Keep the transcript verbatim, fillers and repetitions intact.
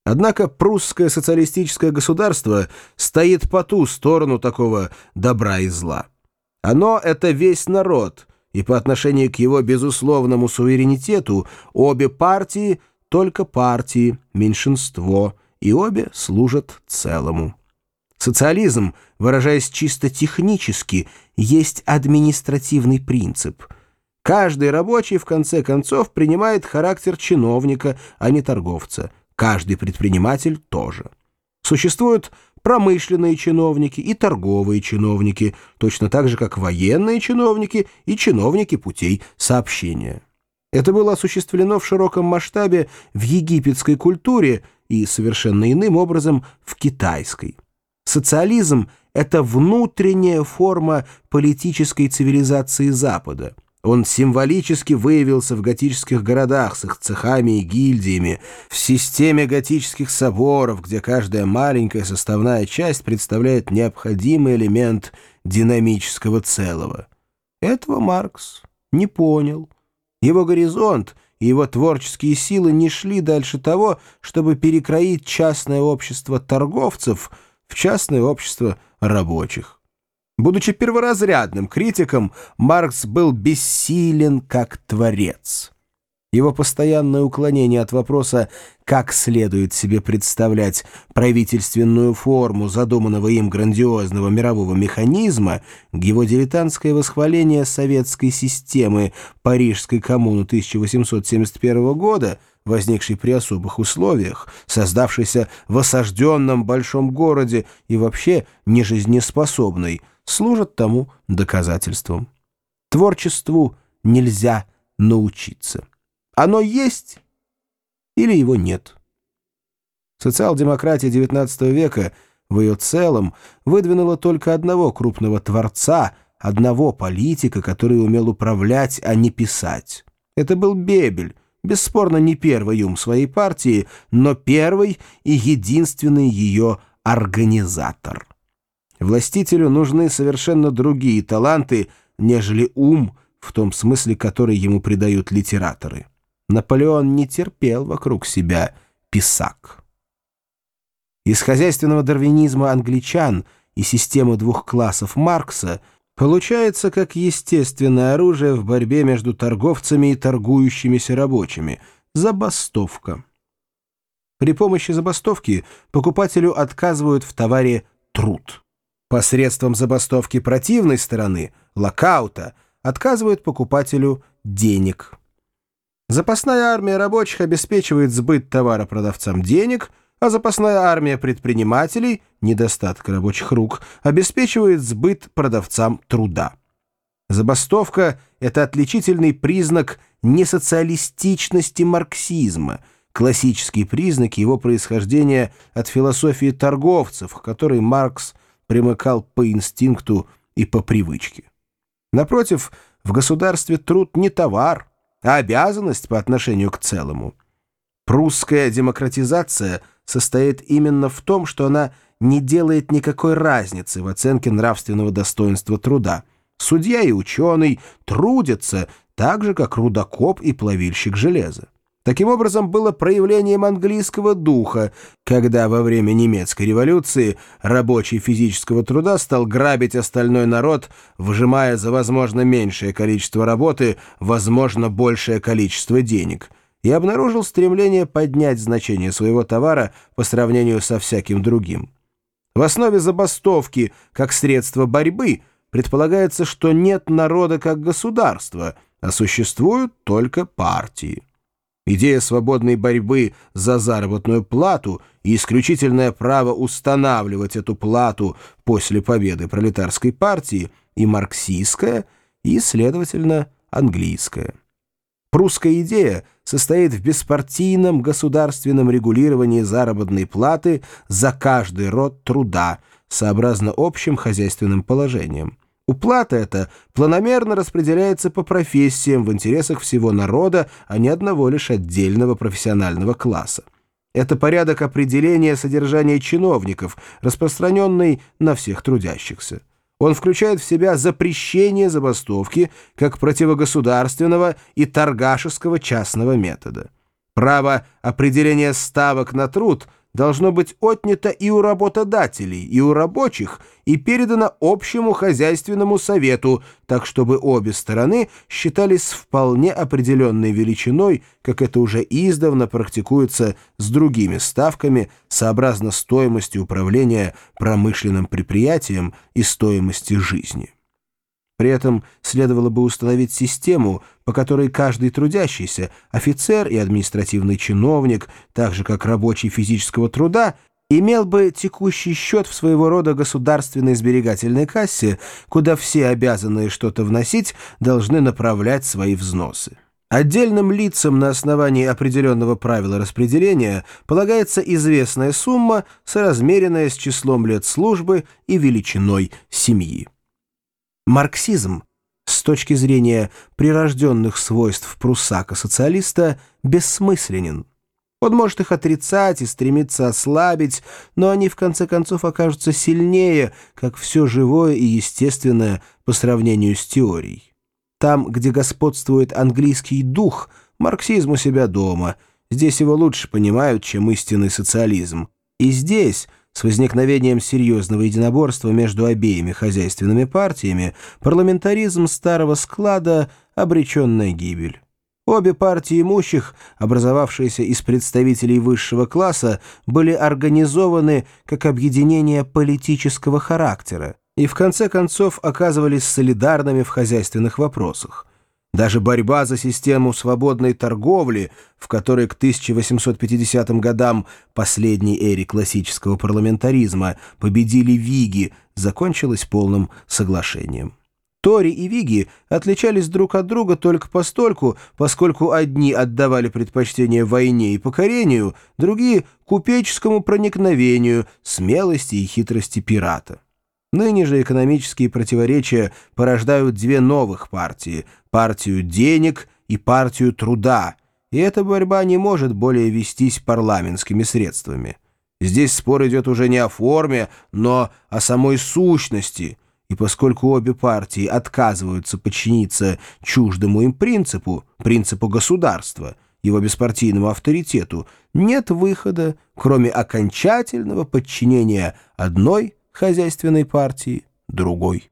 Однако прусское социалистическое государство стоит по ту сторону такого добра и зла. Оно — это весь народ, и по отношению к его безусловному суверенитету обе партии — только партии, меньшинство, и обе служат целому. Социализм, выражаясь чисто технически, есть административный принцип. Каждый рабочий, в конце концов, принимает характер чиновника, а не торговца. Каждый предприниматель тоже. Существуют промышленные чиновники и торговые чиновники, точно так же, как военные чиновники и чиновники путей сообщения. Это было осуществлено в широком масштабе в египетской культуре и совершенно иным образом в китайской. Социализм — это внутренняя форма политической цивилизации Запада. Он символически выявился в готических городах с их цехами и гильдиями, в системе готических соборов, где каждая маленькая составная часть представляет необходимый элемент динамического целого. Этого Маркс не понял. Его горизонт и его творческие силы не шли дальше того, чтобы перекроить частное общество торговцев в частное общество рабочих. Будучи перворазрядным критиком, Маркс был бессилен как творец. Его постоянное уклонение от вопроса, как следует себе представлять правительственную форму задуманного им грандиозного мирового механизма, его дилетантское восхваление советской системы Парижской коммуны тысяча восемьсот семьдесят первого года, возникшей при особых условиях, создавшейся в осажденном большом городе и вообще нежизнеспособной, служат тому доказательством. Творчеству нельзя научиться. Оно есть или его нет. Социал-демократия девятнадцатого века в ее целом выдвинула только одного крупного творца, одного политика, который умел управлять, а не писать. Это был Бебель, бесспорно не первый ум своей партии, но первый и единственный ее организатор. Властителю нужны совершенно другие таланты, нежели ум, в том смысле, который ему придают литераторы. Наполеон не терпел вокруг себя писак. Из хозяйственного дарвинизма англичан и системы двух классов Маркса получается как естественное оружие в борьбе между торговцами и торгующимися рабочими – забастовка. При помощи забастовки покупателю отказывают в товаре труд. Посредством забастовки противной стороны, локаута, отказывают покупателю денег. Запасная армия рабочих обеспечивает сбыт товара продавцам денег, а запасная армия предпринимателей, недостаток рабочих рук, обеспечивает сбыт продавцам труда. Забастовка — это отличительный признак несоциалистичности марксизма, классические признаки его происхождения от философии торговцев, к которой Маркс примыкал по инстинкту и по привычке. Напротив, в государстве труд не товар, а обязанность по отношению к целому. Прусская демократизация состоит именно в том, что она не делает никакой разницы в оценке нравственного достоинства труда. Судья и ученый трудятся так же, как рудокоп и плавильщик железа. Таким образом, было проявлением английского духа, когда во время немецкой революции рабочий физического труда стал грабить остальной народ, выжимая за возможно меньшее количество работы возможно большее количество денег, и обнаружил стремление поднять значение своего товара по сравнению со всяким другим. В основе забастовки как средства борьбы предполагается, что нет народа как государства, а существуют только партии. Идея свободной борьбы за заработную плату и исключительное право устанавливать эту плату после победы пролетарской партии и марксистская, и, следовательно, английская. Прусская идея состоит в беспартийном государственном регулировании заработной платы за каждый род труда, сообразно общим хозяйственным положением. Уплата эта планомерно распределяется по профессиям в интересах всего народа, а не одного лишь отдельного профессионального класса. Это порядок определения содержания чиновников, распространенный на всех трудящихся. Он включает в себя запрещение забастовки как противогосударственного и торгашеского частного метода. Право определения ставок на труд должно быть отнято и у работодателей, и у рабочих, и передано общему хозяйственному совету, так чтобы обе стороны считались вполне определенной величиной, как это уже издавна практикуется с другими ставками, сообразно стоимости управления промышленным предприятием и стоимости жизни. При этом следовало бы установить систему, по которой каждый трудящийся, офицер и административный чиновник, так же как рабочий физического труда, имел бы текущий счет в своего рода государственной сберегательной кассе, куда все обязанные что-то вносить должны направлять свои взносы. Отдельным лицам на основании определенного правила распределения полагается известная сумма, соразмеренная с числом лет службы и величиной семьи. Марксизм, с точки зрения прирожденных свойств пруссака-социалиста, бессмысленен. Он может их отрицать и стремиться ослабить, но они в конце концов окажутся сильнее, как все живое и естественное по сравнению с теорией. Там, где господствует английский дух, марксизм у себя дома. Здесь его лучше понимают, чем истинный социализм. И здесь, с возникновением серьезного единоборства между обеими хозяйственными партиями, парламентаризм старого склада обречен на гибель. Обе партии имущих, образовавшиеся из представителей высшего класса, были организованы как объединения политического характера и в конце концов оказывались солидарными в хозяйственных вопросах. Даже борьба за систему свободной торговли, в которой к тысяча восемьсот пятидесятым годам, последней эре классического парламентаризма, победили виги, закончилась полным соглашением. Тори и виги отличались друг от друга только постольку, поскольку одни отдавали предпочтение войне и покорению, другие — купеческому проникновению, смелости и хитрости пирата. Ныне же экономические противоречия порождают две новых партии – партию денег и партию труда, и эта борьба не может более вестись парламентскими средствами. Здесь спор идет уже не о форме, но о самой сущности, и поскольку обе партии отказываются подчиниться чуждому им принципу, принципу государства, его беспартийному авторитету, нет выхода, кроме окончательного подчинения одной хозяйственной партии другой.